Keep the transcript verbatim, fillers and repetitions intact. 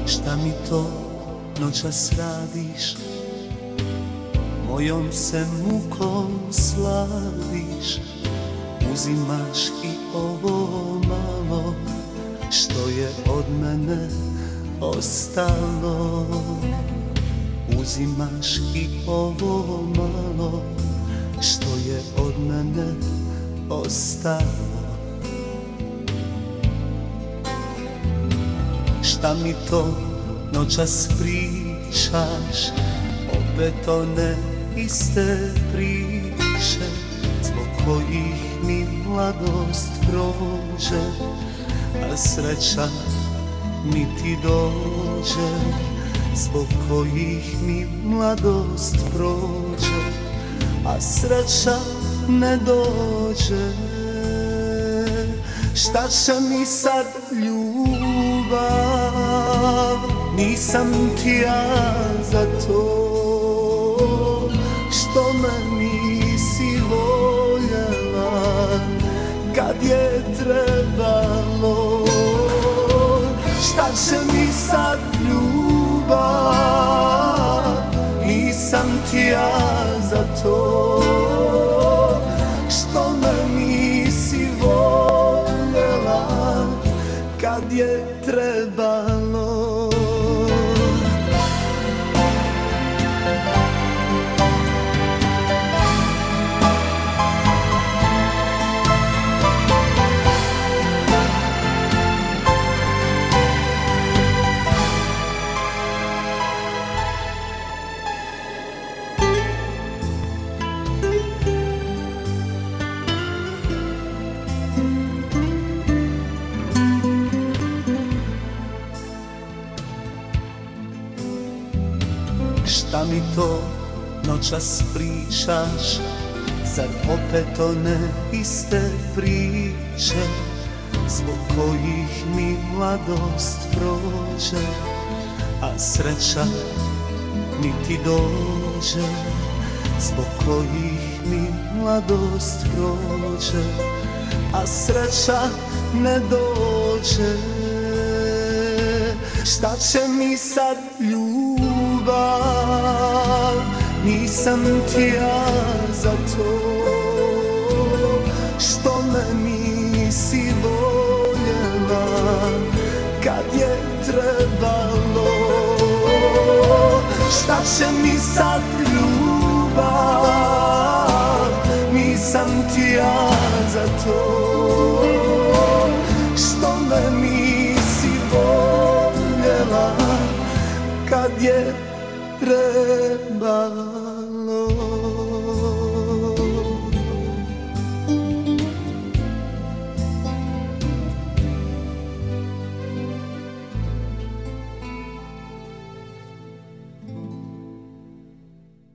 Šta mi to noćas radiš, mojom se mukom sladiš. Uzimaš i ovo malo što je od mene ostalo. Uzimaš i ovo malo što je od mene ostalo. Šta mi to noćas pričaš, opet one iste priče, zbog kojih mi mladost prođe, a sreća niti dođe. Zbog kojih mi mladost prođe, a sreća ne dođe. Šta će mi sad ljubav, nisam ti ja za to što me nisi voljela kad je trebalo. Šta će mi sad ljubav, nisam ti ja za to što me nisi voljela kad je trebalo. Šta mi to noćas pričaš, zar opet one iste priče, zbog kojih mi mladost prođe, a sreća niti dođe. Zbog kojih mi mladost prođe, a sreća ne dođe. Šta će mi sad ljubav, nisam ti ja za to što me nisi voljela kad je trebalo. Šta će mi sad ljubav, nisam ti ja za to što me nisi voljela kad je trebalo.